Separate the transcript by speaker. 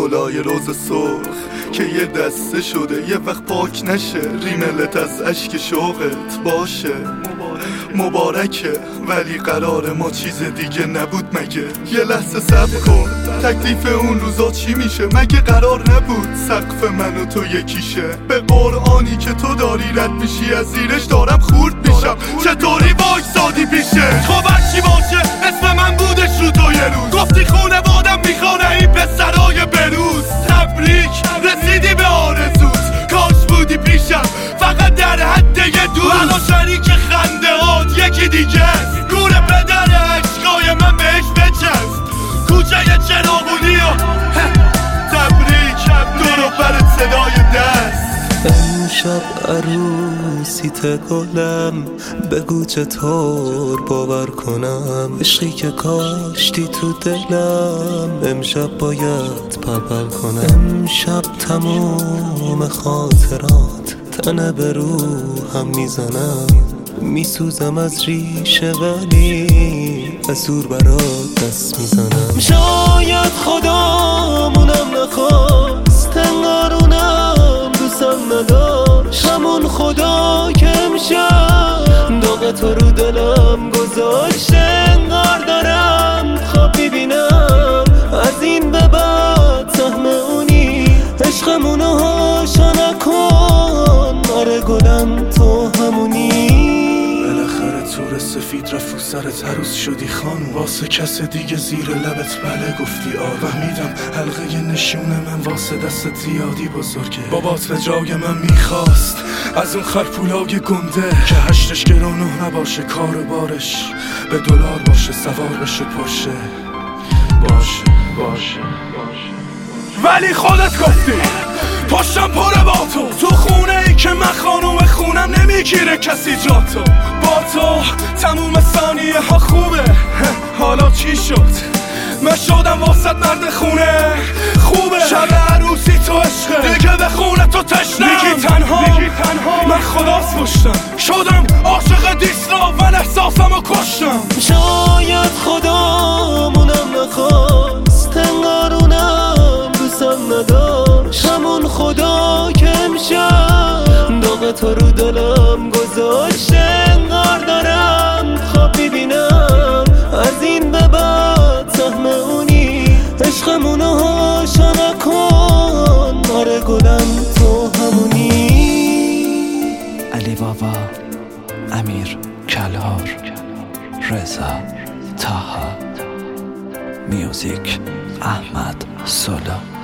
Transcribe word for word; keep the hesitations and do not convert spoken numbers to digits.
Speaker 1: گلای روز سرخ که یه دسته شده یه وقت پاک نشه، ریملت از اشک شوقت باشه. مبارکه ولی قرار ما چیز دیگه نبود مگه؟ یه لحظه صبر کن، تکلیف اون روزا چی میشه؟ مگه قرار نبود سقف من و تو یکیشه؟ به قرآنی که تو داری رد میشی از زیرش دارم خورد میشم، چطوری وایسادی پیشه؟ خب هرچی باشه اسم من بودش رو تو یه روز، گفتی خونوادم میخوانه این پسرای بروز. تبریک رسیدی به آرزوت، کاش بودی پیشم فقط در حد یه دوست. الان شریک خنده هات یکی دیگه است، گوره پدر عشقای من بهش بچست. کوچه چراغونی و تبریک دورو برت صدای دست.
Speaker 2: امشب عروسیت گلم، بگو چطور باور کنم عشقی که کاشتی تو دلم امشب باید پرپر کنم. امشب تموم خاطرات تنه به روحم میزنم، میسوزم از ریشه ولی حضور برات دست میزنم. شاید خدامونم نخواست انگارونم دوستم نداشت، همون خدا که امشب داغ تو رو دلم گذاشت. انگار دارم خواب میبینم از این به بعد سهم اونی، عشقمونو هاشا نکن آره گلم تو همونی.
Speaker 1: بالاخره تور سفید رفت و سرت عروس شدی خانم، واسه کس دیگه زیر لبت بله گفتی آر. فهمیدم حلقه نشون من واسه دست زیادی بزرگه، بابات به جای من میخواست از اون خرپولای گنده که هشتش گرانه نباشه، کار بارش به دلار باشه، سوار بشه پرشه باشه باشه باشه. ولی خودت گفتی پشتم پره با تو، تو خونه ای که من خانوم خونم نمیگیره کسی جا تو. با تو تموم ثانیه ها خوبه، حالا چی شد؟ من شدم واسط مرد خونه خوبه. شب عروسی تو عشقه دیگه به خونه تو تشنم، میگی تنها من خلاص پشتم شدم عاشق دیسلا من احساسمو کشتم.
Speaker 2: شاید خدامونم نخواست انگارونم دوستم نداشت، همون خدا که امشب داغ تو رو دلم گذاشت. انگار دارم خواب میبینم از این به بعد سهم اونی، عشقمونو هاشا نکن آره گلم تو همونی.
Speaker 3: علی بابا، امیر کلهر، رضا طه، میوزیک احمد سولا.